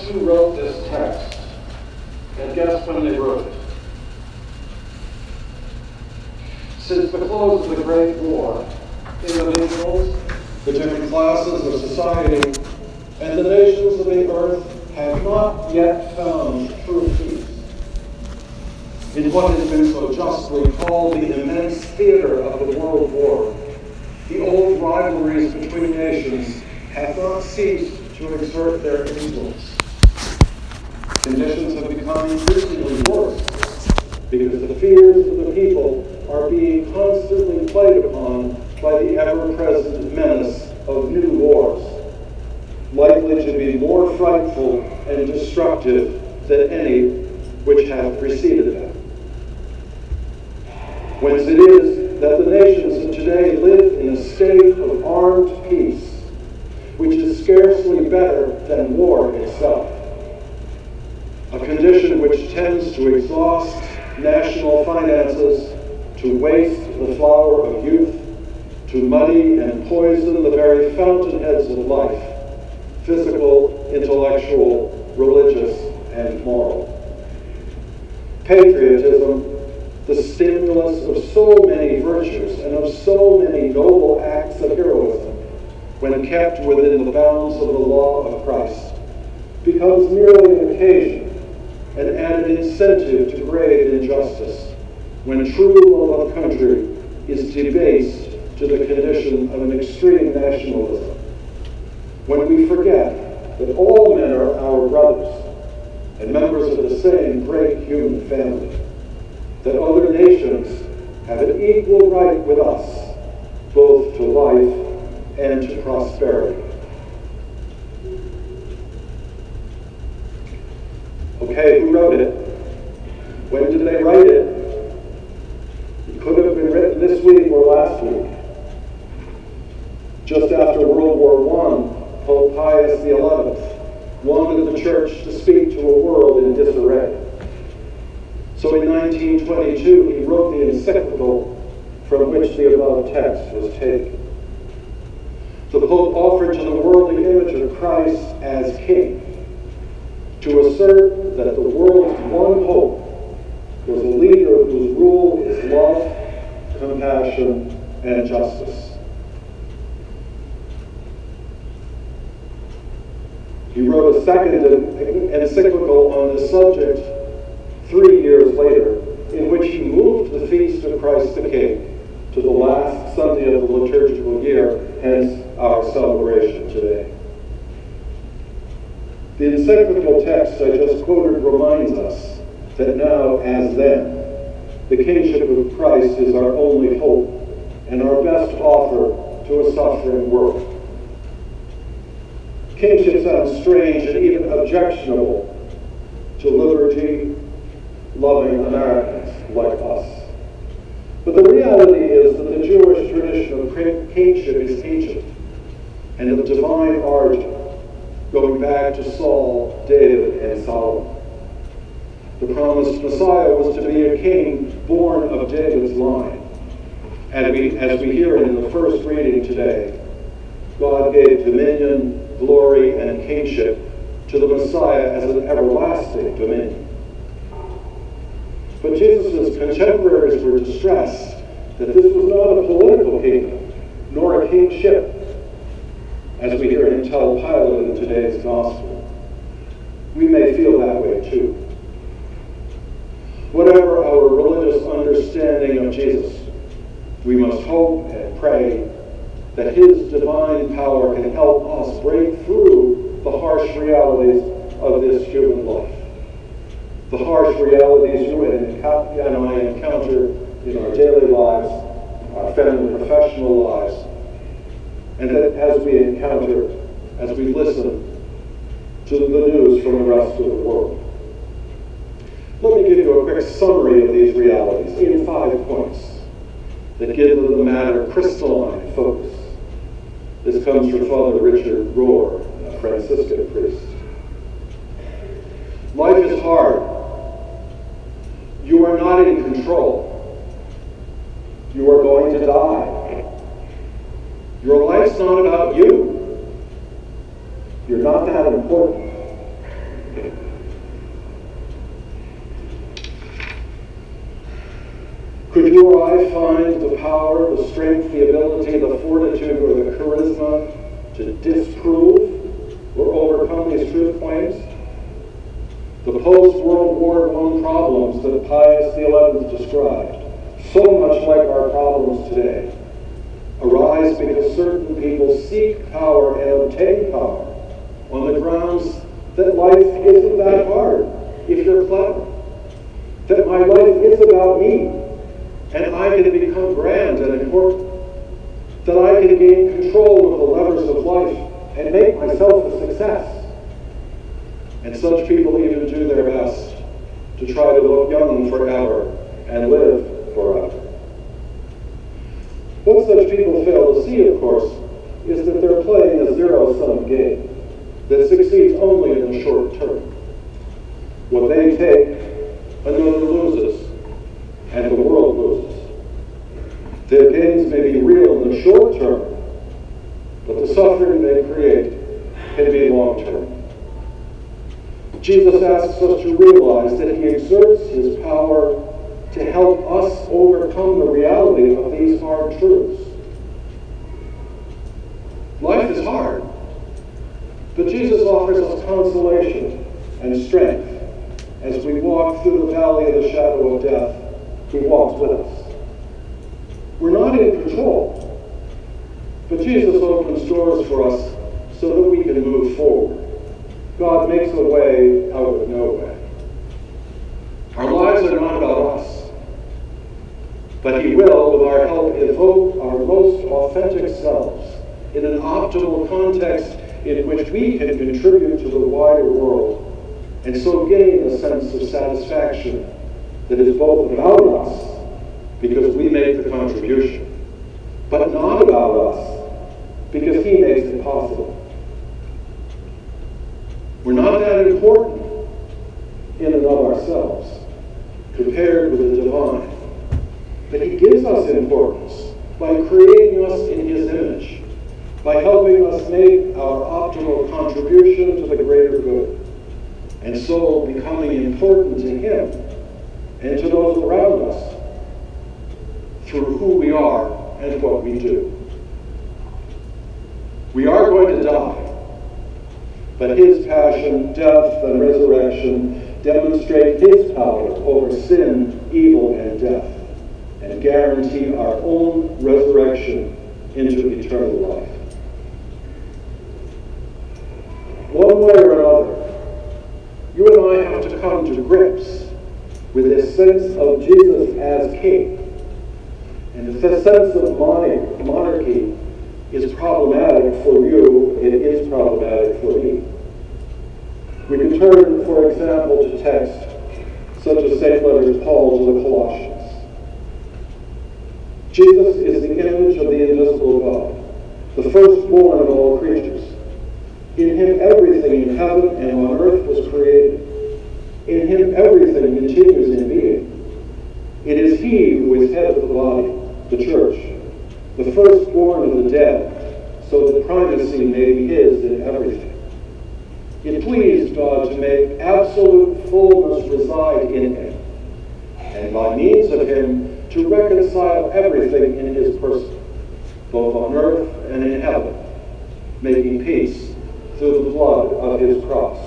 who wrote this text, and guess when they wrote it. Since the close of the Great War, individuals, the different classes of society, and the nations of the earth have not yet found true peace. In what has been so justly called the immense theater of the world war, the old rivalries between nations have not ceased to exert their influence. Conditions have become increasingly worse because the fears of the people are being constantly played upon by the ever-present menace of new wars, likely to be more frightful and destructive than any which have preceded them. Whence it is that the nations of today live in a state of armed peace, which is scarcely better than war itself, a condition which tends to exhaust national finances, to waste the flower of youth, to muddy and poison the very fountainheads of life, physical, intellectual, religious, and moral. Patriotism, the stimulus of so many virtues and of so many noble acts of heroism, when kept within the bounds of the law of Christ, becomes merely an occasion, an added incentive to grave injustice, when true love of country is debased to the condition of an extreme nationalism, when we forget that all men are our brothers and members of the same great human family, that other nations have an equal right with us, both to life and to prosperity. Okay, who wrote it? When did they write it? It could have been written this week or last week. Just after World War I, Pope Pius XI wanted the church to speak to a world in disarray. So in 1922, he wrote the encyclical from which the above text was taken. The Pope offered to the world the image of Christ as King, to assert that the world's one hope was a leader whose rule is love, compassion, and justice. He wrote a second encyclical on this subject 3 years later, in which he moved the feast of Christ the King to the last Sunday of the liturgical year, hence our celebration today. The encyclical text I just quoted reminds us that now, as then, the kingship of Christ is our only hope and our best offer to a suffering world. Kingship sounds strange and even objectionable to liberty-loving Americans like us. But the reality is that the Jewish tradition of kingship is ancient and of divine origin, going back to Saul, David, and Solomon. The promised Messiah was to be a king born of David's line. And as we hear in the first reading today, God gave dominion, glory, and kingship to the Messiah as an everlasting dominion. But Jesus' contemporaries were distressed that this was not a political kingdom, nor a kingship, as we hear him tell Pilate in today's gospel. We may feel that way too. Whatever our religious understanding of Jesus, we must hope and pray that his divine power can help us break through the harsh realities of this human life. The harsh realities you and I encounter in our daily lives, our family and professional lives, and that as we encounter, as we listen to the news from the rest of the world. Let me give you a quick summary of these realities in 5 points that give the matter crystalline focus. This comes from Father Richard Rohr, a Franciscan priest. Life is hard. You are not in control. You are going to die. Your life's not about you. You're not that important. Could you or I find the power, the strength, the ability, the fortitude, or the charisma to disprove or overcome these truth claims? The post-World War I problems that Pius XI described, so much like our problems today, arise because certain people seek power and obtain power on the grounds that life isn't that hard if you're clever, that my life is about me, and I can become grand and important, that I can gain control of the levers of life and make myself a success. And such people even do their best to try to look young forever and live forever. What such people fail to see, of course, is that they're playing a zero-sum game that succeeds only in the short term. What they take, another loses, and the world loses. Their gains may be real in the short term, but the suffering they create can be long term. Jesus asks us to realize that he exerts his power to help us overcome the reality of these hard truths. Life is hard, but Jesus offers us consolation and strength. As we walk through the valley of the shadow of death, he walks with us. We're not in control, but Jesus opens doors for us so that we can move forward. God makes a way out of no way. Our lives are not about us, but he will, with our help, evoke our most authentic selves in an optimal context in which we can contribute to the wider world and so gain a sense of satisfaction that is both about us, because we make the contribution, but not about us, because he makes it possible. We're not that important in and of ourselves, compared with the divine, but he gives us importance by creating us in his image, by helping us make our optimal contribution to the greater good, and so becoming important to him and to those around us through who we are and what we do. We are going to die, but his passion, death, and resurrection demonstrate his power over sin, evil, and death, and guarantee our own resurrection into eternal life. One way or another, you and I have to come to grips with this sense of Jesus as king. And if the sense of monarchy is problematic for you, it is problematic for me. We can turn, for example, to texts such as St. Letters Paul to the Colossians. Jesus is the image of the invisible God, the firstborn of all creatures. In him everything in heaven and on earth was created. In him everything continues in being. It is he who is head of the body, the church, the firstborn of the dead, so that primacy may be his in everything. It pleased God to make absolute fullness reside in him, and by means of him to reconcile everything in his person, both on earth and in heaven, making peace through the blood of his cross.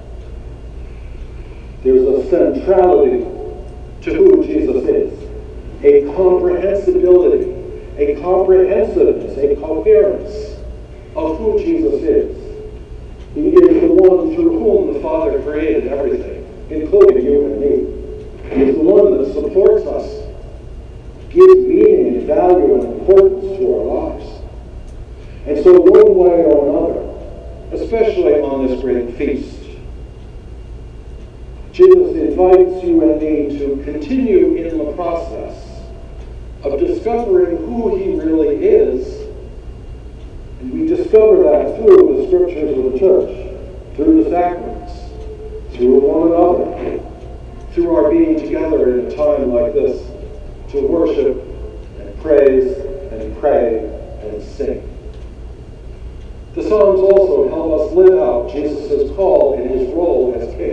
There's a centrality to who Jesus is, a comprehensibility, a comprehensiveness, a coherence of who Jesus is. He is the one through whom the Father created everything, including you and me. He is the one that supports us, gives meaning and value and importance to our lives. And so one way or another, especially on this great feast, Jesus invites you and me to continue in the process of discovering who he really is. And we discover that through the scriptures of the church, through the sacraments, through one another, through our being together in a time like this to worship and praise and pray and sing. The Psalms also help us live out Jesus' call in his role as king.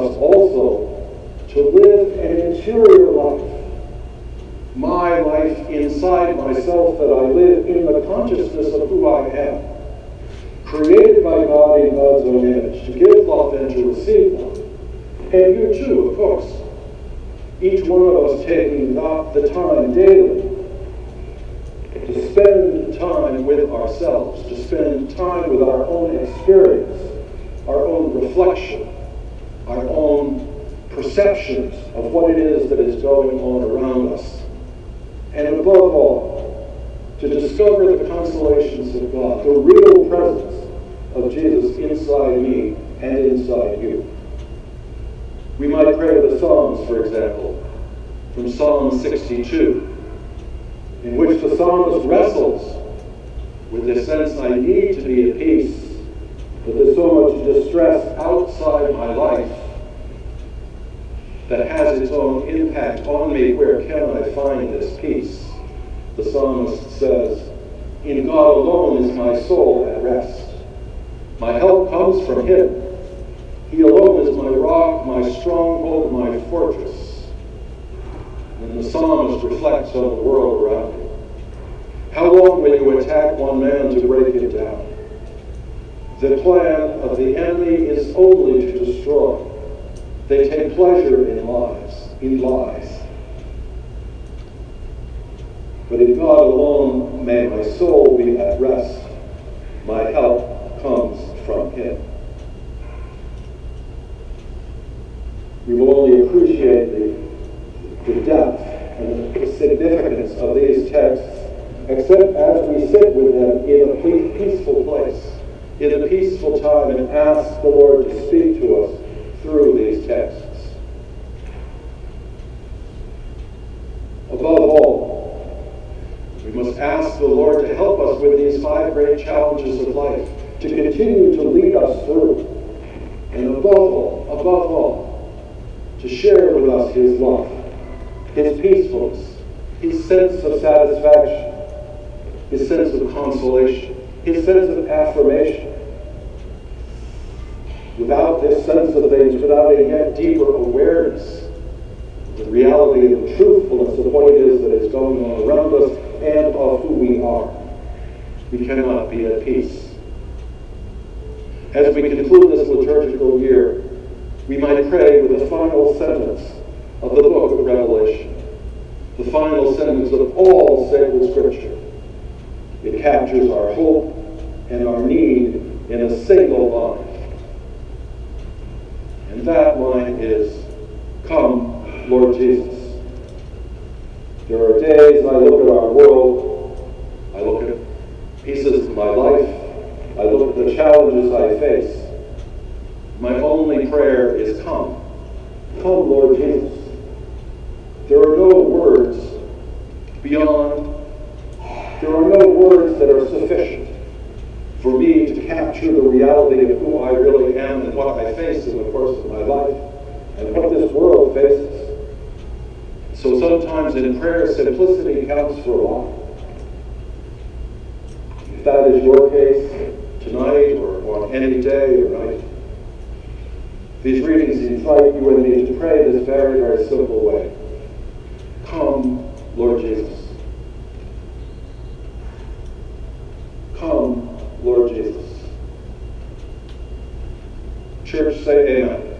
us also to live an interior life. My life inside myself that I live in the consciousness of who I am, created by God in God's own image, to give love and to receive love. And you too, of course. Each one of us taking the time daily to spend time with ourselves, to spend time with our own experience, our own reflection, our own perceptions of what it is that is going on around us. And above all, to discover the consolations of God, the real presence of Jesus inside me and inside you. We might pray the Psalms, for example, from Psalm 62, in which the psalmist wrestles with this sense, I need to be at peace, but there's so much distress outside my life that has its own impact on me. Where can I find this peace? The psalmist says, in God alone is my soul at rest. My help comes from him. He alone is my rock, my stronghold, my fortress. And the psalmist reflects on the world around him. How long will you attack one man to break it down? The plan of the enemy is only to destroy. They take pleasure in lies. But in God alone may my soul be at rest. My help comes from him. We will only appreciate the depth and the significance of these texts except as we sit with them in a peaceful place, in a peaceful time, and ask the Lord to speak to us through these texts. Above all, we must ask the Lord to help us with these 5 great challenges of life, to continue to lead us through, and above all, to share with us his love, his peacefulness, his sense of satisfaction, his sense of consolation, his sense of affirmation. Without this sense of things, without a yet deeper awareness of the reality and the truthfulness of what it is that is going on around us and of who we are, we cannot be at peace. As we conclude this liturgical year, we might pray with the final sentence of the book of Revelation, the final sentence of all sacred Scripture. It captures our hope and our need in a single line. And that line is, come, Lord Jesus. There are days I look at our world, I look at pieces of my life, I look at the challenges I face. My only prayer is, come, Lord Jesus. There are no words that are sufficient for me to capture the reality of who I really am and what I face in the course of my life and what this world faces. So sometimes in prayer, simplicity counts for a lot. If that is your case tonight or on any day or night, these readings invite you and me to pray this very, very simple way. Come, Lord Jesus. Come, Lord Jesus. Church, say amen.